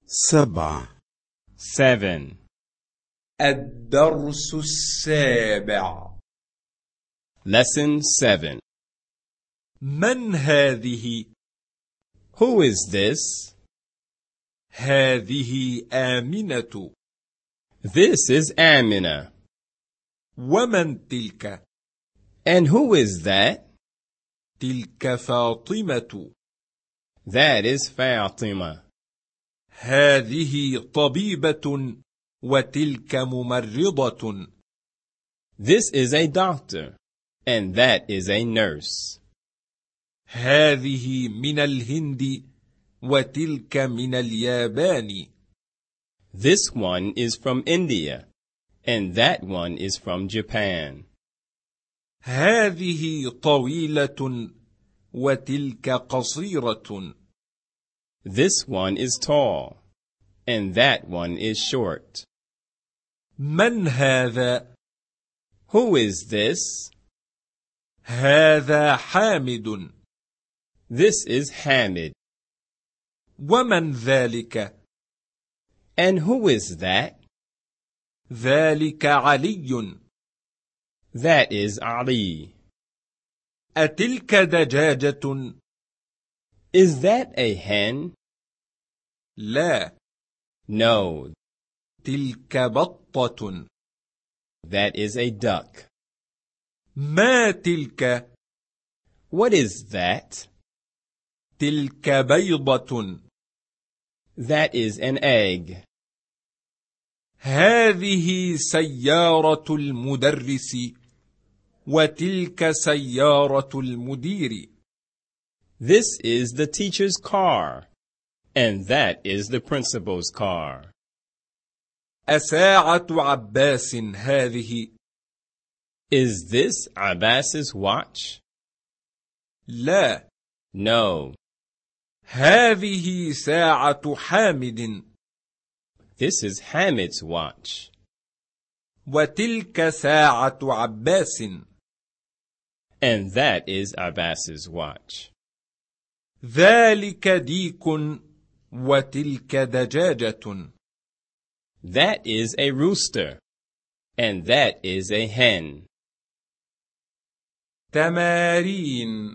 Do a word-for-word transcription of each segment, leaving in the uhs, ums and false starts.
سبعة. seven. الدرس السابع. Lesson seven. من هذه؟ Who is this? هذه آمنة. This is Amina. ومن تلك؟ And who is that? تلك فاطمة. That is Fatima. هذه طبيبة وتلك ممرضة. This is a doctor, and that is a nurse. هذه من الهند وتلك من اليابان. This one is from India, and that one is from Japan. هذه طويلة وتلك قصيرة. This one is tall, and that one is short. من هذا؟ Who is this? هذا حامد. This is Hamid. ومن ذلك؟ And who is that? ذلك علي. That is Ali. أتلك دجاجة؟ Is that a hen? لا. No, تلك بطة. that is a duck. ما تلك؟ What is that? تلك بيضة. That is an egg. هذه سيارة المدرس وتلك سيارة المدير. This is the teacher's car, and that is the principal's car. أساعة عباس هذه؟ Is this Abbas's watch? لا. No, هذه ساعة حامد. this is Hamid's watch. وتلك ساعة عباس. And that is Abbas's watch. ذلك ديك وتلك دجاجة. That is a rooster, and that is a hen. تمارين.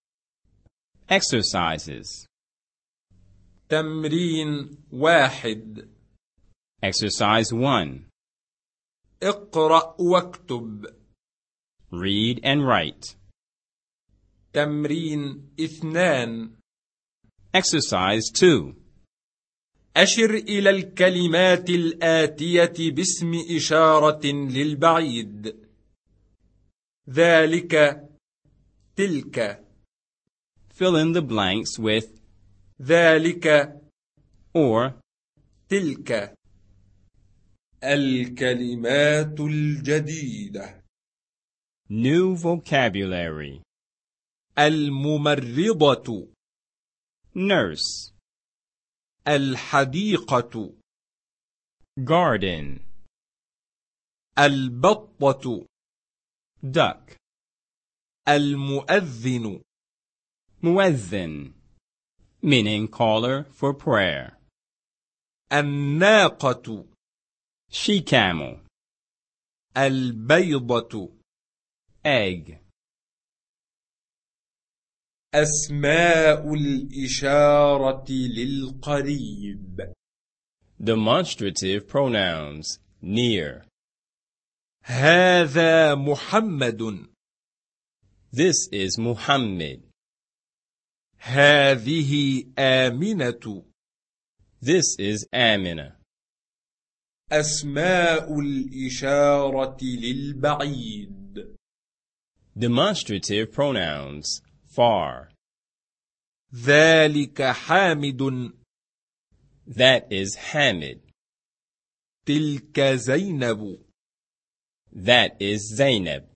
Exercises. تمرين واحد. Exercise one. اقرأ واكتب. Read and write. تمرين اثنان. Exercise two. أشر إلى الكلمات الآتية باسم إشارة للبعيد. ذلك، تلك. Fill in the blanks with ذلك or. تلك. الكلمات الجديدة. New vocabulary. الممرضة. Nurse. الحديقة. Garden. البطة. Duck. المؤذن. Muezzin, meaning caller for prayer. الناقة. She-camel. البيضة. Egg. أسماء الإشارة للقريب. Demonstrative pronouns. Near. هذا محمد. This is Muhammad. هذه آمنة. This is Amina. أسماء الإشارة للبعيد. Demonstrative pronouns. Far. ذلك حامد. That is Hamid. تلك زينب. That is Zainab.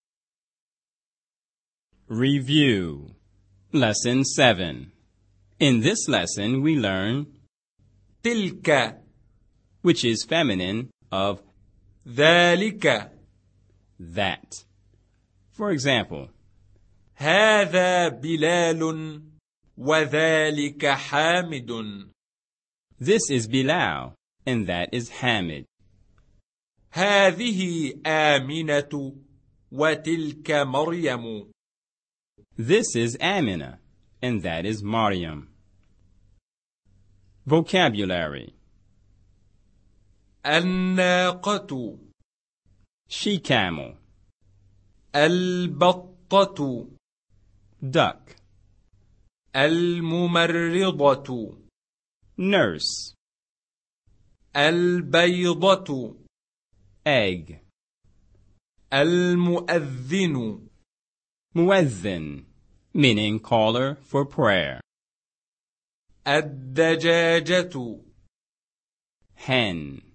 Review. Lesson seven. In this lesson we learn تلك. which is feminine of ذلك. that. For example, هذا بلال وذلك حامد. This is Bilal, and that is Hamid. هذه آمنة وتلك مريم. This is Amina, and that is Maryam. Vocabulary. الناقة. She camel. البطة. Duck. الممرضة. Nurse. البيضة. Egg. المؤذن. Muezzin, meaning caller for prayer. الدجاجة. Hen.